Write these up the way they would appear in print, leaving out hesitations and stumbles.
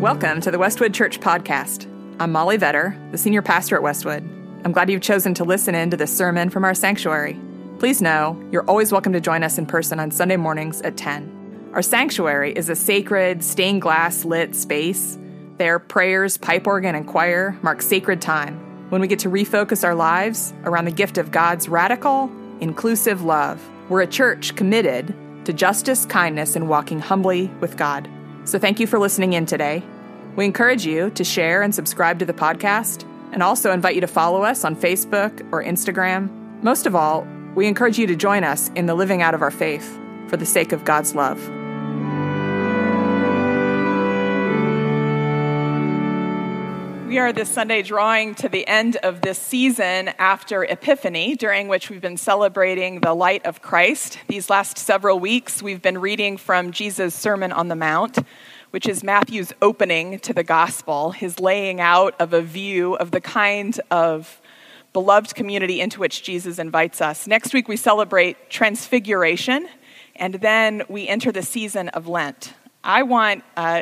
Welcome to the Westwood Church Podcast. I'm Molly Vetter, the senior pastor at Westwood. I'm glad you've chosen to listen in to this sermon from our sanctuary. Please know you're always welcome to join us in person on Sunday mornings at 10. Our sanctuary is a sacred, stained glass lit space. There, prayers, pipe organ, and choir mark sacred time when we get to refocus our lives around the gift of God's radical, inclusive love. We're a church committed to justice, kindness, and walking humbly with God. So thank you for listening in today. We encourage you to share and subscribe to the podcast, and also invite you to follow us on Facebook or Instagram. Most of all, we encourage you to join us in the living out of our faith for the sake of God's love. We are this Sunday drawing to the end of this season after Epiphany, during which we've been celebrating the light of Christ. These last several weeks, we've been reading from Jesus' Sermon on the Mount, which is Matthew's opening to the gospel, his laying out of a view of the kind of beloved community into which Jesus invites us. Next week, we celebrate Transfiguration, and then we enter the season of Lent. I want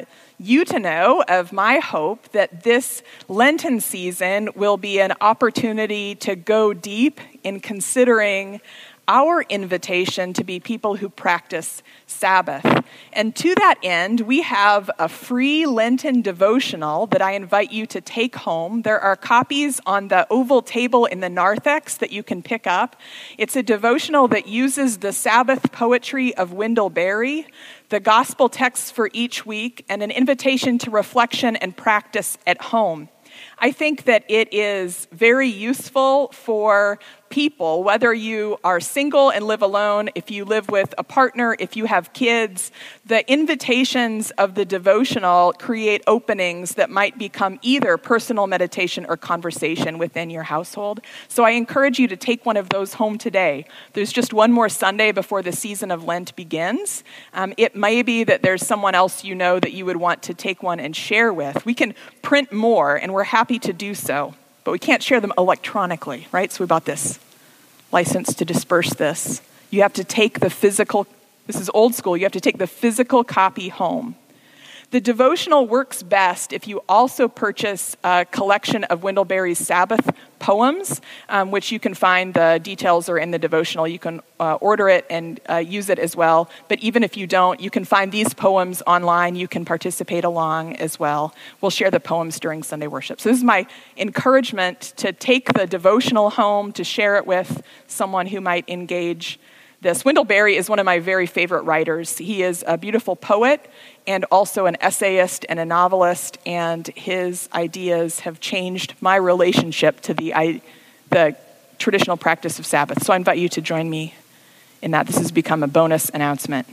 you to know of my hope that this Lenten season will be an opportunity to go deep in considering our invitation to be people who practice Sabbath. And to that end, we have a free Lenten devotional that I invite you to take home. There are copies on the oval table in the narthex that you can pick up. It's a devotional that uses the Sabbath poetry of Wendell Berry, the gospel texts for each week, and an invitation to reflection and practice at home. I think that it is very useful for people, whether you are single and live alone, if you live with a partner, if you have kids. The invitations of the devotional create openings that might become either personal meditation or conversation within your household. So I encourage you to take one of those home today. There's just one more Sunday before the season of Lent begins. It may be that there's someone else you know that you would want to take one and share with. We can print more, and we're happy to do so, but we can't share them electronically, right? So we bought this license to disperse this. You have to take the physical, this is old school, you have to take the physical copy home. The devotional works best if you also purchase a collection of Wendell Berry's Sabbath poems, which you can find, the details are in the devotional. You can order it and use it as well. But even if you don't, you can find these poems online. You can participate along as well. We'll share the poems during Sunday worship. So this is my encouragement to take the devotional home, to share it with someone who might engage this. Wendell Berry is one of my very favorite writers. He is a beautiful poet and also an essayist and a novelist, and his ideas have changed my relationship to the traditional practice of Sabbath. So I invite you to join me in that. This has become a bonus announcement.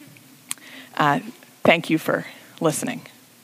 Thank you for listening.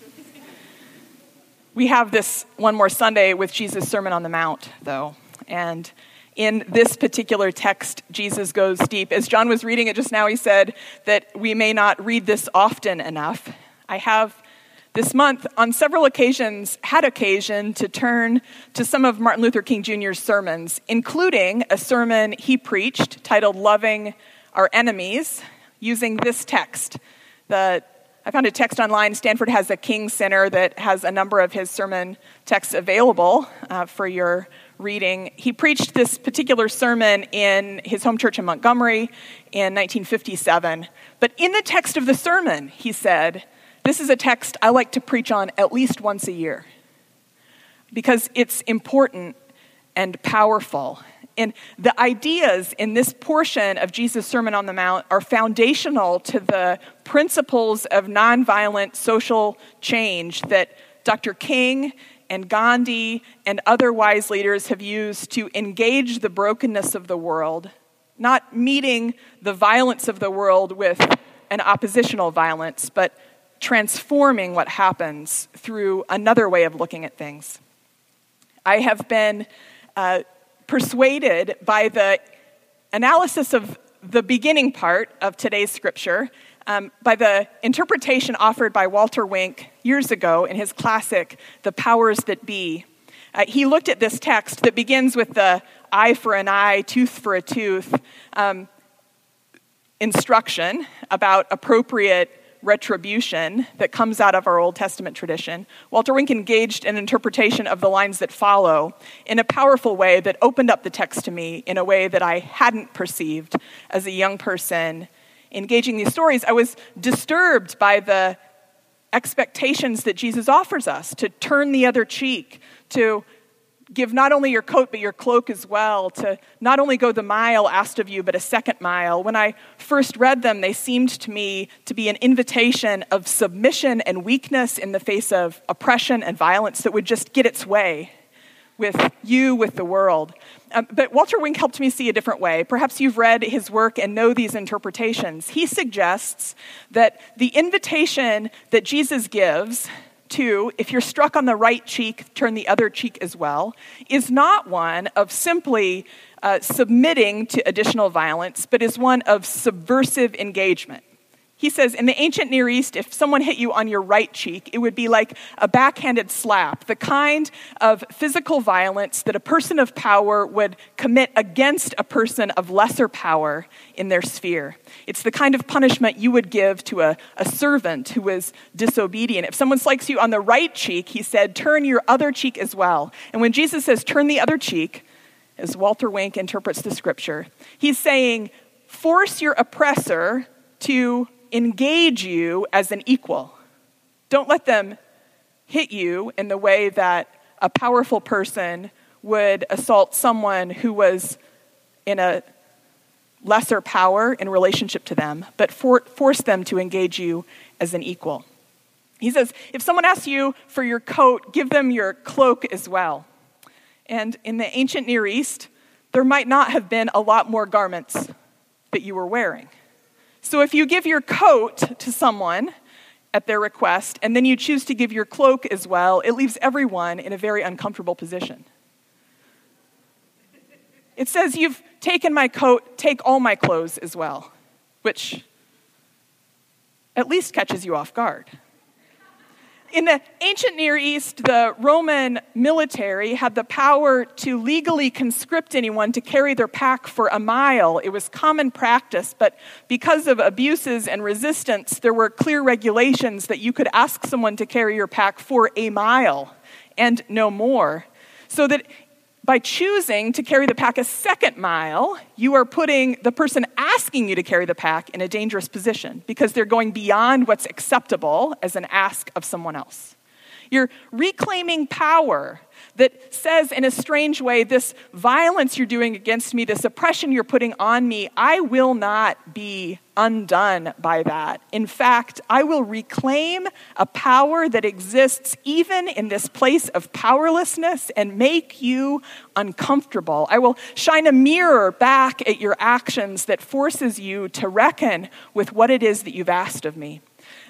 We have this one more Sunday with Jesus' Sermon on the Mount, though, and in this particular text, Jesus goes deep. As John was reading it just now, he said that we may not read this often enough. I have this month, on several occasions, had occasion to turn to some of Martin Luther King Jr.'s sermons, including a sermon he preached titled Loving Our Enemies, using this text. I found a text online. Stanford has a King Center that has a number of his sermon texts available for your reading. He preached this particular sermon in his home church in Montgomery in 1957. But in the text of the sermon, he said, this is a text I like to preach on at least once a year because it's important and powerful. And the ideas in this portion of Jesus' Sermon on the Mount are foundational to the principles of nonviolent social change that Dr. King and Gandhi and other wise leaders have used to engage the brokenness of the world, not meeting the violence of the world with an oppositional violence, but transforming what happens through another way of looking at things. I have been persuaded by the analysis of the beginning part of today's scripture, by the interpretation offered by Walter Wink years ago in his classic, The Powers That Be. He looked at this text that begins with the eye for an eye, tooth for a tooth instruction about appropriate retribution that comes out of our Old Testament tradition, Walter Wink engaged in interpretation of the lines that follow in a powerful way that opened up the text to me in a way that I hadn't perceived as a young person engaging these stories. I was disturbed by the expectations that Jesus offers us to turn the other cheek, to give not only your coat but your cloak as well, to not only go the mile asked of you but a second mile. When I first read them, they seemed to me to be an invitation of submission and weakness in the face of oppression and violence that would just get its way with the world. But Walter Wink helped me see a different way. Perhaps you've read his work and know these interpretations. He suggests that the invitation that Jesus gives to, if you're struck on the right cheek, turn the other cheek as well, is not one of simply submitting to additional violence, but is one of subversive engagement. He says, in the ancient Near East, if someone hit you on your right cheek, it would be like a backhanded slap, the kind of physical violence that a person of power would commit against a person of lesser power in their sphere. It's the kind of punishment you would give to a servant who was disobedient. If someone slices you on the right cheek, he said, turn your other cheek as well. And when Jesus says, turn the other cheek, as Walter Wink interprets the scripture, he's saying, force your oppressor to engage you as an equal. Don't let them hit you in the way that a powerful person would assault someone who was in a lesser power in relationship to them, but force them to engage you as an equal. He says, if someone asks you for your coat, give them your cloak as well. And in the ancient Near East, there might not have been a lot more garments that you were wearing. So if you give your coat to someone at their request, and then you choose to give your cloak as well, it leaves everyone in a very uncomfortable position. It says, you've taken my coat, take all my clothes as well, which at least catches you off guard. In the ancient Near East, the Roman military had the power to legally conscript anyone to carry their pack for a mile. It was common practice, but because of abuses and resistance, there were clear regulations that you could ask someone to carry your pack for a mile and no more. So that by choosing to carry the pack a second mile, you are putting the person asking you to carry the pack in a dangerous position because they're going beyond what's acceptable as an ask of someone else. You're reclaiming power that says in a strange way, this violence you're doing against me, this oppression you're putting on me, I will not be undone by that. In fact, I will reclaim a power that exists even in this place of powerlessness and make you uncomfortable. I will shine a mirror back at your actions that forces you to reckon with what it is that you've asked of me.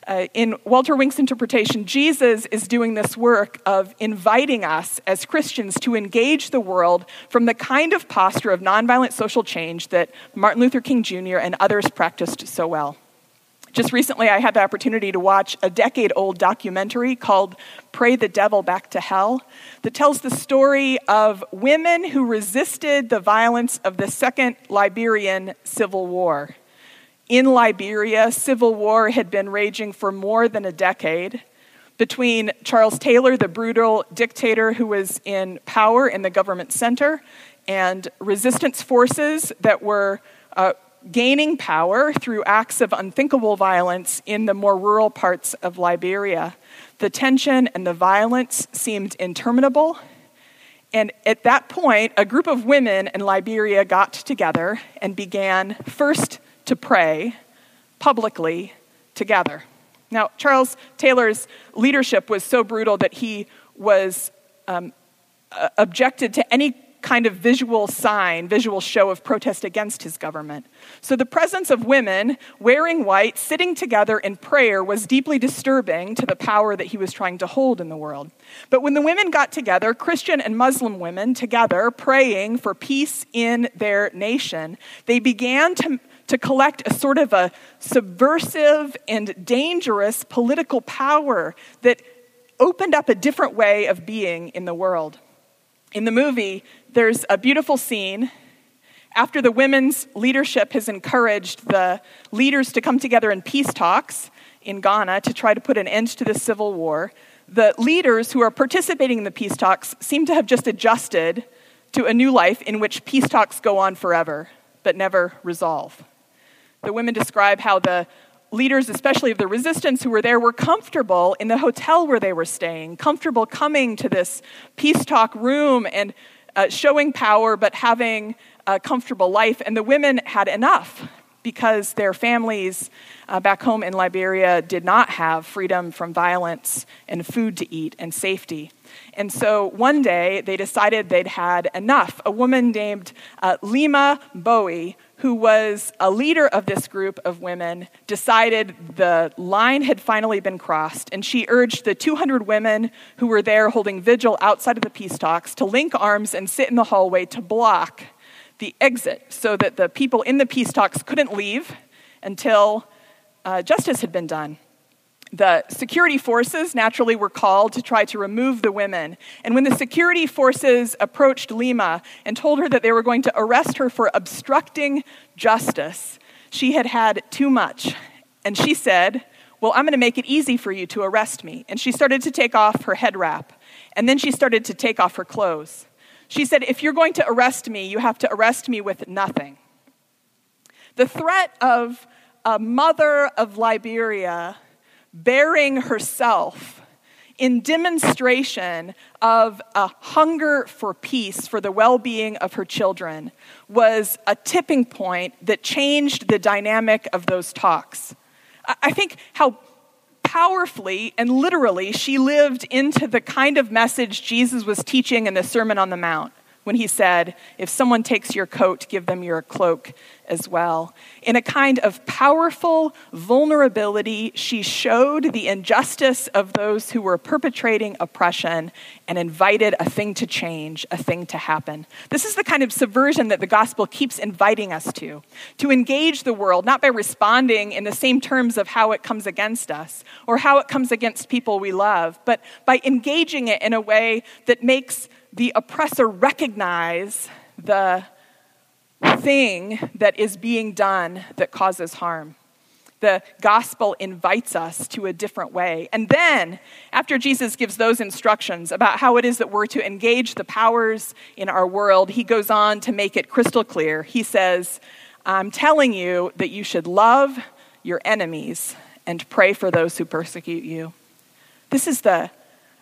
In Walter Wink's interpretation, Jesus is doing this work of inviting us as Christians to engage the world from the kind of posture of nonviolent social change that Martin Luther King Jr. and others practiced so well. Just recently, I had the opportunity to watch a decade-old documentary called Pray the Devil Back to Hell that tells the story of women who resisted the violence of the Second Liberian Civil War. In Liberia, civil war had been raging for more than a decade between Charles Taylor, the brutal dictator who was in power in the government center, and resistance forces that were gaining power through acts of unthinkable violence in the more rural parts of Liberia. The tension and the violence seemed interminable. And at that point, a group of women in Liberia got together and began first to pray publicly together. Now, Charles Taylor's leadership was so brutal that he was objected to any kind of visual show of protest against his government. So the presence of women wearing white, sitting together in prayer was deeply disturbing to the power that he was trying to hold in the world. But when the women got together, Christian and Muslim women together, praying for peace in their nation, they began to collect a sort of a subversive and dangerous political power that opened up a different way of being in the world. In the movie, there's a beautiful scene after the women's leadership has encouraged the leaders to come together in peace talks, in Ghana to try to put an end to the civil war, the leaders who are participating in the peace talks seem to have just adjusted to a new life in which peace talks go on forever, but never resolve. The women describe how the leaders, especially of the resistance who were there, were comfortable in the hotel where they were staying, comfortable coming to this peace talk room and showing power, but having a comfortable life. And the women had enough because their families back home in Liberia did not have freedom from violence and food to eat and safety. And so one day they decided they'd had enough. A woman named Lima Bowie, who was a leader of this group of women, decided the line had finally been crossed, and she urged the 200 women who were there holding vigil outside of the peace talks to link arms and sit in the hallway to block the exit so that the people in the peace talks couldn't leave until justice had been done. The security forces naturally were called to try to remove the women. And when the security forces approached Lima and told her that they were going to arrest her for obstructing justice, she had had too much. And she said, well, I'm going to make it easy for you to arrest me. And she started to take off her head wrap. And then she started to take off her clothes. She said, if you're going to arrest me, you have to arrest me with nothing. The threat of a mother of Liberia bearing herself in demonstration of a hunger for peace, for the well-being of her children, was a tipping point that changed the dynamic of those talks. I think how powerfully and literally she lived into the kind of message Jesus was teaching in the Sermon on the Mount when he said, if someone takes your coat, give them your cloak as well. In a kind of powerful vulnerability, she showed the injustice of those who were perpetrating oppression and invited a thing to change, a thing to happen. This is the kind of subversion that the gospel keeps inviting us to engage the world, not by responding in the same terms of how it comes against us or how it comes against people we love, but by engaging it in a way that makes the oppressor recognize the thing that is being done that causes harm. The gospel invites us to a different way. And then, after Jesus gives those instructions about how it is that we're to engage the powers in our world, he goes on to make it crystal clear. He says, I'm telling you that you should love your enemies and pray for those who persecute you. This is the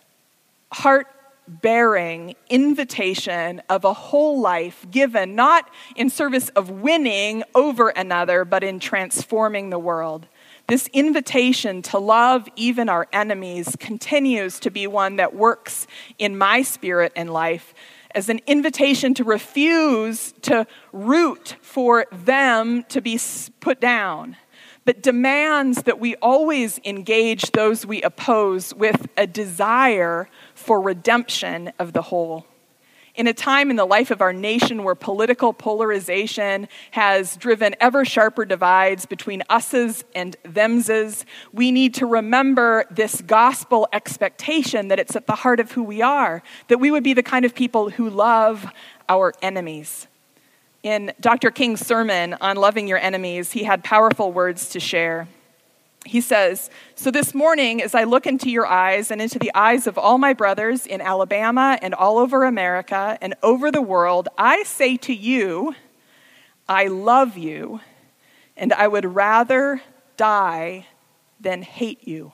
heart-bearing invitation of a whole life given not in service of winning over another, but in transforming the world. This invitation to love even our enemies continues to be one that works in my spirit and life as an invitation to refuse to root for them to be put down, but demands that we always engage those we oppose with a desire for redemption of the whole. In a time in the life of our nation where political polarization has driven ever sharper divides between us's and them's, we need to remember this gospel expectation that it's at the heart of who we are, that we would be the kind of people who love our enemies. In Dr. King's sermon on loving your enemies, he had powerful words to share. He says, so this morning, as I look into your eyes and into the eyes of all my brothers in Alabama and all over America and over the world, I say to you, I love you, and I would rather die than hate you.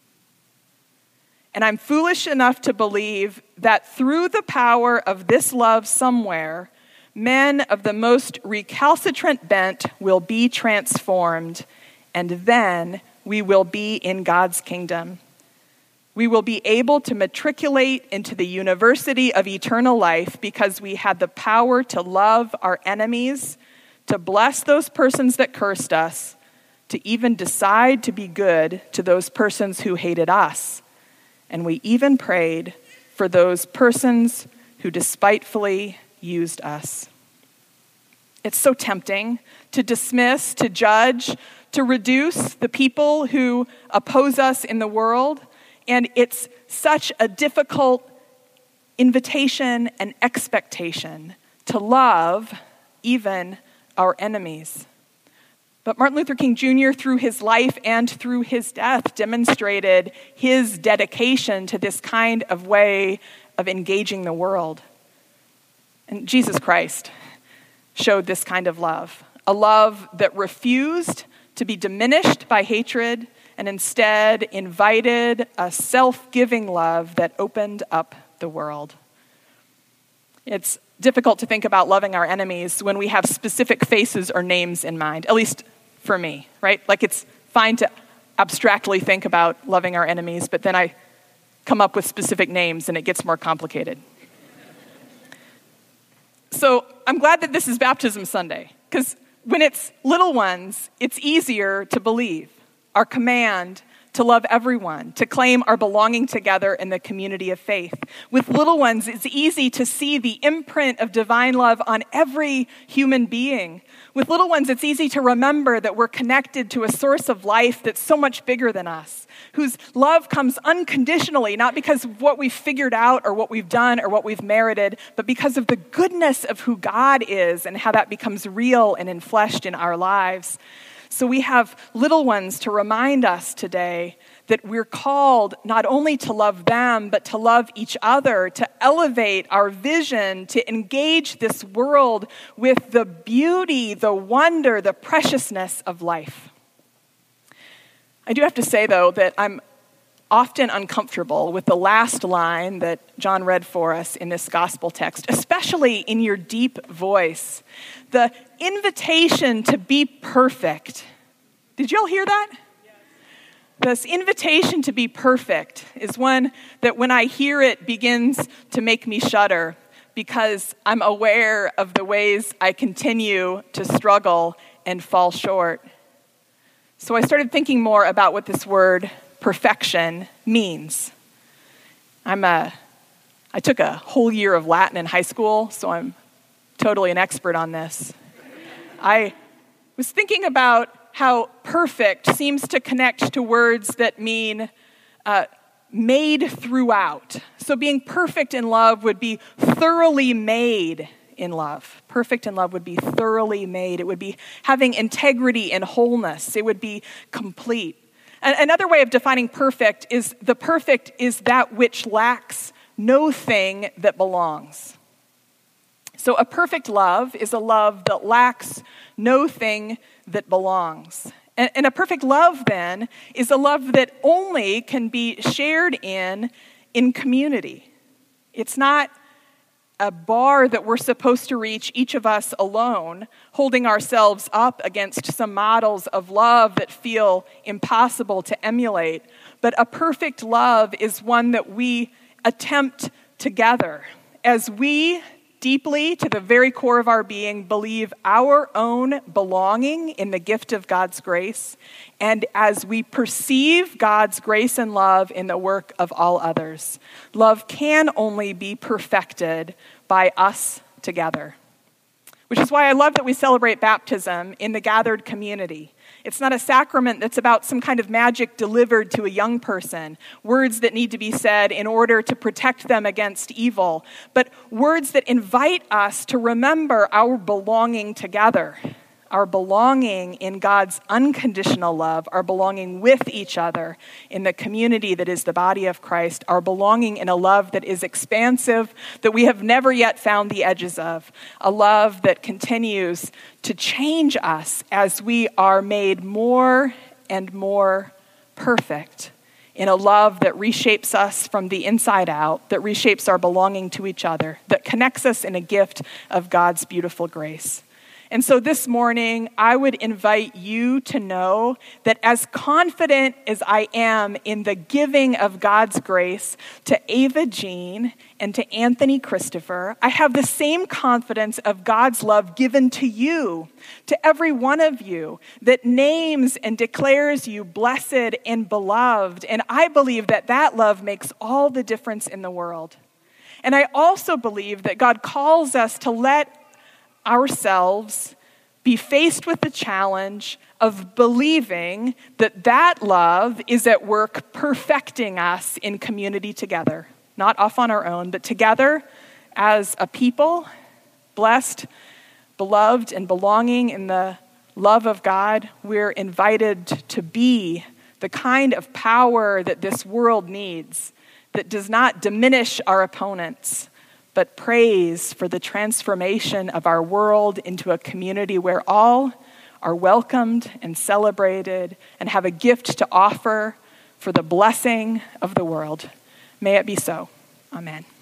And I'm foolish enough to believe that through the power of this love somewhere, men of the most recalcitrant bent will be transformed, and then we will be in God's kingdom. We will be able to matriculate into the university of eternal life because we had the power to love our enemies, to bless those persons that cursed us, to even decide to be good to those persons who hated us. And we even prayed for those persons who despitefully used us. It's so tempting to dismiss, to judge, to reduce the people who oppose us in the world. And it's such a difficult invitation and expectation to love even our enemies. But Martin Luther King Jr., through his life and through his death, demonstrated his dedication to this kind of way of engaging the world. And Jesus Christ showed this kind of love, a love that refused to be diminished by hatred and instead invited a self-giving love that opened up the world. It's difficult to think about loving our enemies when we have specific faces or names in mind, at least for me, right? Like, it's fine to abstractly think about loving our enemies, but then I come up with specific names and it gets more complicated. So I'm glad that this is Baptism Sunday, because when it's little ones, it's easier to believe our command to love everyone, to claim our belonging together in the community of faith. With little ones, it's easy to see the imprint of divine love on every human being. With little ones, it's easy to remember that we're connected to a source of life that's so much bigger than us, whose love comes unconditionally, not because of what we've figured out or what we've done or what we've merited, but because of the goodness of who God is and how that becomes real and enfleshed in our lives. So we have little ones to remind us today that we're called not only to love them, but to love each other, to elevate our vision, to engage this world with the beauty, the wonder, the preciousness of life. I do have to say, though, that I'm often uncomfortable with the last line that John read for us in this gospel text, especially in your deep voice. The invitation to be perfect. Did y'all hear that? Yes. This invitation to be perfect is one that when I hear it begins to make me shudder, because I'm aware of the ways I continue to struggle and fall short. So I started thinking more about what this word perfection means. I took a whole year of Latin in high school, so I'm totally an expert on this. I was thinking about how perfect seems to connect to words that mean made throughout. So being perfect in love would be thoroughly made in love. Perfect in love would be thoroughly made. It would be having integrity and wholeness. It would be complete. Another way of defining perfect is the perfect is that which lacks no thing that belongs. So a perfect love is a love that lacks no thing that belongs. And a perfect love, then, is a love that only can be shared in community. It's not a bar that we're supposed to reach, each of us alone, holding ourselves up against some models of love that feel impossible to emulate. But a perfect love is one that we attempt together as we deeply, to the very core of our being, believe our own belonging in the gift of God's grace, and as we perceive God's grace and love in the work of all others. Love can only be perfected by us together, which is why I love that we celebrate baptism in the gathered community. It's not a sacrament that's about some kind of magic delivered to a young person, words that need to be said in order to protect them against evil, but words that invite us to remember our belonging together, our belonging in God's unconditional love, our belonging with each other in the community that is the body of Christ, our belonging in a love that is expansive, that we have never yet found the edges of, a love that continues to change us as we are made more and more perfect, in a love that reshapes us from the inside out, that reshapes our belonging to each other, that connects us in a gift of God's beautiful grace. And so this morning, I would invite you to know that as confident as I am in the giving of God's grace to Ava Jean and to Anthony Christopher, I have the same confidence of God's love given to you, to every one of you, that names and declares you blessed and beloved. And I believe that that love makes all the difference in the world. And I also believe that God calls us to let ourselves be faced with the challenge of believing that that love is at work perfecting us in community together, not off on our own, but together as a people, blessed, beloved, and belonging in the love of God, we're invited to be the kind of power that this world needs, that does not diminish our opponents, but prays for the transformation of our world into a community where all are welcomed and celebrated and have a gift to offer for the blessing of the world. May it be so. Amen.